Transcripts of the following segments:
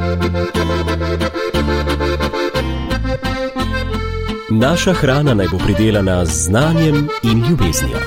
Naša hrana naj bo pridelana z znanjem in ljubeznijo.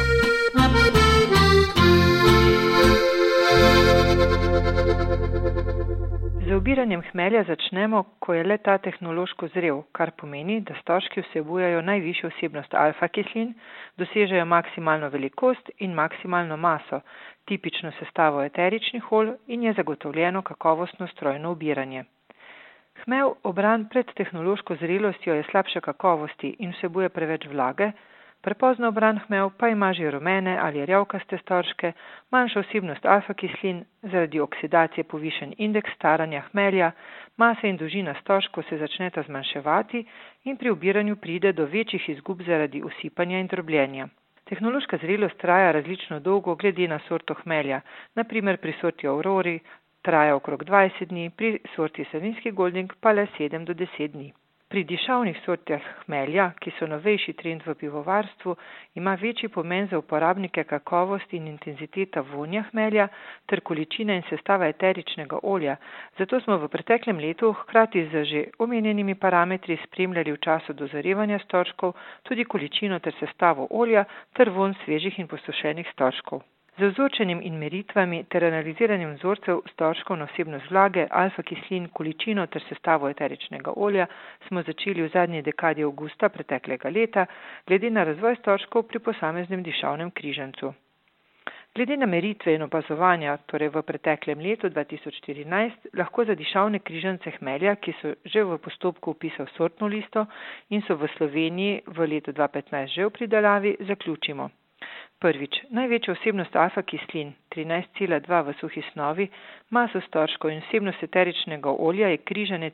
Z obiranjem hmelja začnemo, ko je le ta tehnološko zrel, kar pomeni, da storžki vsebujejo najvišjo vsebnost alfa-kislin, dosežejo maksimalno velikost in maksimalno maso, tipično sestavo eteričnih olj in je zagotovljeno kakovostno strojno obiranje. Hmelj, obran pred tehnološko zrelostjo, je slabše kakovosti in vsebuje preveč vlage, prepozno obran hmelj pa ima že rumene ali rjavkaste storžke, manjšo vsebnost alfa-kislin, zaradi oksidacije povišen indeks staranja hmelja, masa in dolžina storžkov se začneta zmanjševati in pri obiranju pride do večjih izgub zaradi usipanja in drobljenja. Tehnološka zrelost traja različno dolgo glede na sorto hmelja, na primer pri sorti Aurori traja okrog 20 dni, pri sorti Savinjski Golding pa le 7 do 10 dni. Pri dišavnih sortah hmelja, ki so novejši trend v pivovarstvu, ima večji pomen za uporabnike kakovost in intenziteta vonja hmelja ter količina in sestava eteričnega olja, zato smo v preteklem letu hkrati z že omenjenimi parametri spremljali v času dozorevanja storžkov tudi količino ter sestavo olja ter vonj svežih in posušenih storžkov. Z vzorčenjem in meritvami ter analiziranjem vzorcev storžkov na vsebnost vlage, alfa-kislin, količino ter sestavo eteričnega olja smo začeli v zadnji dekadi avgusta preteklega leta, glede na razvoj storžkov pri posameznem dišavnem križancu. Glede na meritve in opazovanja, torej v preteklem letu 2014, lahko za dišavne križance hmelja, ki so že v postopku vpisa v sortno listo in so v Sloveniji v letu 2015 že v pridelavi, zaključimo. Prvič, največja vsebnost alfa-kislin, 13,2 v suhi snovi, maso storžkov in vsebnost eteričnega olja je križanec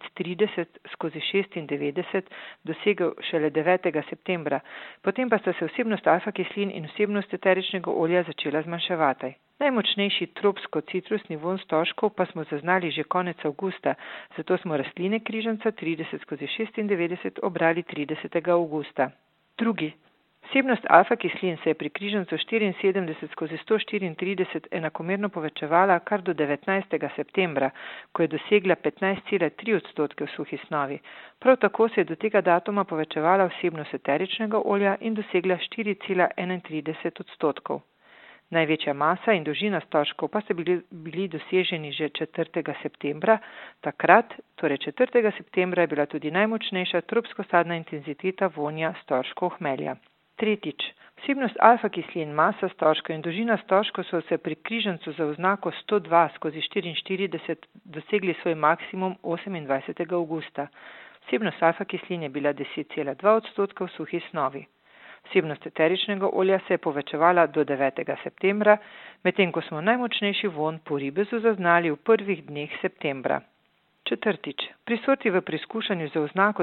30/96 dosegel šele 9. septembra, potem pa sta se vsebnost alfa-kislin in vsebnost eteričnega olja začela zmanjševati. Najmočnejši tropsko-citrusni vonj storžkov pa smo zaznali že konec avgusta, zato smo rastline križanca 30/96 obrali 30. avgusta. Drugi. Vsebnost alfa-kislin se je pri križancu 74/134 enakomerno povečevala kar do 19. septembra, ko je dosegla 15,3% v suhi snovi. Prav tako se je do tega datuma povečevala vsebnost eteričnega olja in dosegla 4,31%. Največja masa in dolžina storžkov pa so bili doseženi že 4. septembra. Takrat, torej 4. septembra, je bila tudi najmočnejša tropsko-sadna intenziteta vonja storžkov hmelja. Tretjič, vsebnost alfa-kislin, masa storžkov in dolžina storžkov so se pri križancu za oznako 102/44 dosegli svoj maksimum 28. avgusta. Vsebnost alfa-kislin je bila 10,2% v suhi snovi. Vsebnost eteričnega olja se je povečevala do 9. septembra, medtem ko smo najmočnejši vonj po ribezu zaznali v prvih dneh septembra. Četrtič, pri sorti v preizkušanju za oznako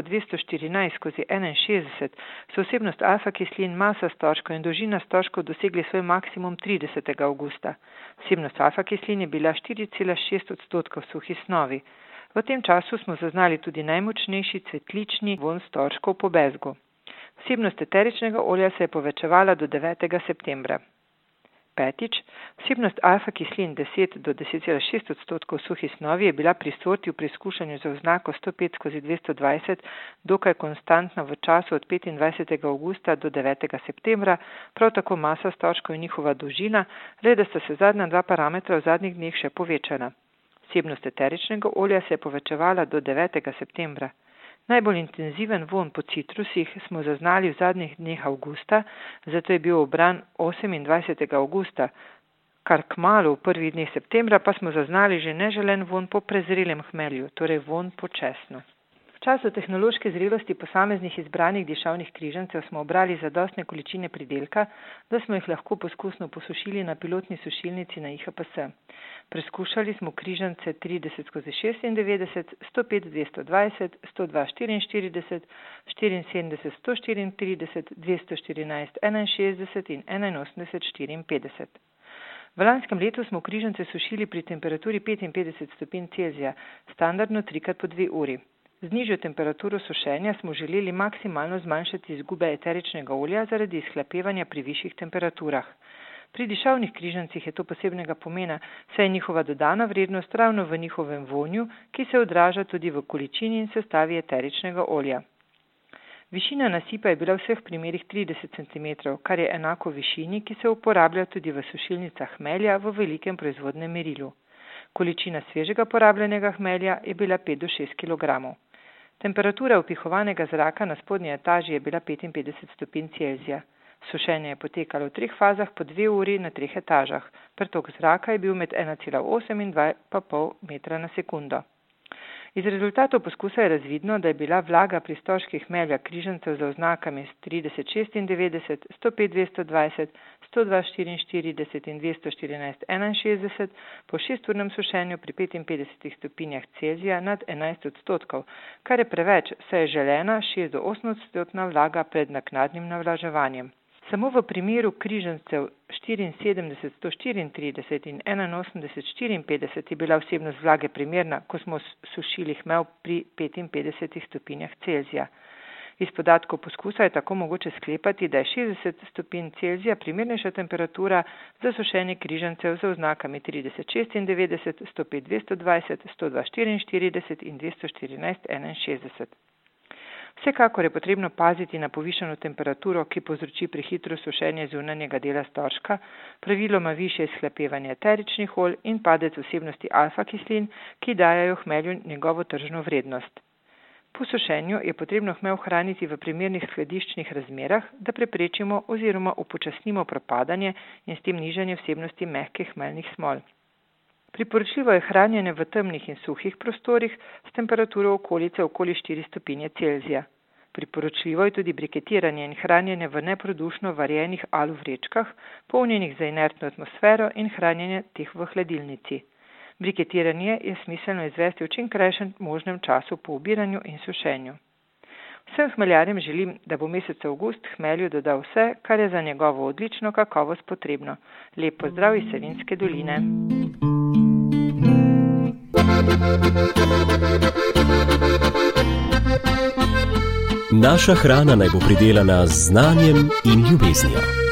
214/61 so vsebnost alfa-kislin, masa storžkov in dolžina storžkov dosegli svoj maksimum 30. avgusta. Vsebnost alfa-kislin je bila 4,6% v suhi snovi. V tem času smo zaznali tudi najmočnejši cvetlični vonj storžkov po bezgu. Vsebnost eteričnega olja se je povečevala do 9. septembra. Petič, vsebnost alfa-kislin 10 do 10,6% v suhi snovi je bila pri sorti v preizkušanju za oznako 105/220 dokaj konstantna v času od 25. avgusta do 9. septembra, prav tako masa storžkov in njihova dolžina, le da sta se zadnja dva parametra v zadnjih dneh še povečana. Vsebnost eteričnega olja se je povečevala do 9. septembra. Najbolj intenziven vonj po citrusih smo zaznali v zadnjih dneh avgusta, zato je bil obran 28. avgusta, kar kmalu v prvih dneh septembra pa smo zaznali že neželen vonj po prezrelem hmelju, torej vonj po česnu. V času tehnološke zrelosti posameznih izbranih dišavnih križancev smo obrali zadostne količine pridelka, da smo jih lahko poskusno posušili na pilotni sušilnici na IHPS. Preskušali smo križance 30/96, 105/220, 102/44, 74/134, 214/61 in 81/54. V lanskem letu smo križance sušili pri temperaturi 55 stopinj Celzija, standardno 3x po 2 uri. Z nižjo temperaturo sušenja smo želeli maksimalno zmanjšati izgube eteričnega olja zaradi izhlapevanja pri višjih temperaturah. Pri dišavnih križancih je to posebnega pomena, saj je njihova dodana vrednost ravno v njihovem vonju, ki se odraža tudi v količini in sestavi eteričnega olja. Višina nasipa je bila v vseh primerih 30 cm, kar je enako višini, ki se uporablja tudi v sušilnicah hmelja v velikem proizvodnem merilu. Količina svežega porabljenega hmelja je bila 5 do 6 kg. Temperatura vpihovanega zraka na spodnji etaži je bila 55 stopinj Celzija. Sušenje je potekalo v 3 fazah po 2 uri na 3 etažah. Pretok zraka je bil med 1,8 in 2,5 metra na sekundo. Iz rezultatov poskusa je razvidno, da je bila vlaga pri storžkih hmelja križancev za oznakami 3096, 105-220, 102-44 in 214-61 po 6-urnem sušenju pri 55 stopinjah Celzija nad 11%, kar je preveč, saj je želena 6 do 8% vlaga pred naknadnim navlaževanjem. Samo v primeru križancev 74-134 in 81-54 je bila vsebnost vlage primerna, ko smo sušili hmelj pri 55 stopinjah Celzija. Iz podatkov poskusa je tako mogoče sklepati, da je 60 stopinj Celzija primernejša temperatura za sušenje križancev z oznakami 3096, 105-220, 102-44 in 214-61. Vsekakor je potrebno paziti na povišano temperaturo, ki povzroči prehitro sušenje zunanjega dela storžka, praviloma višje izhlapevanje eteričnih olj in padec vsebnosti alfa-kislin, ki dajajo hmelju njegovo tržno vrednost. Po sušenju je potrebno hmelj hraniti v primernih skladiščnih razmerah, da preprečimo oziroma upočasnimo propadanje in s tem nižanje vsebnosti mehkih hmeljnih smol. Priporočljivo je hranjenje v temnih in suhih prostorih s temperaturo okolice okoli 4 stopinje Celzija. Priporočljivo je tudi briketiranje in hranjenje v neprodušno varjenih alu vrečkah, polnjenih za inertno atmosfero in hranjenje teh v hladilnici. Briketiranje je smiselno izvesti v čim krajšem možnem času po obiranju in sušenju. Vsem hmeljarjem želim, da bo mesec avgust hmelju dodal vse, kar je za njegovo odlično kakovost potrebno. Lep pozdrav iz Savinjske doline. Naša hrana naj bo pridelana z znanjem in ljubeznijo.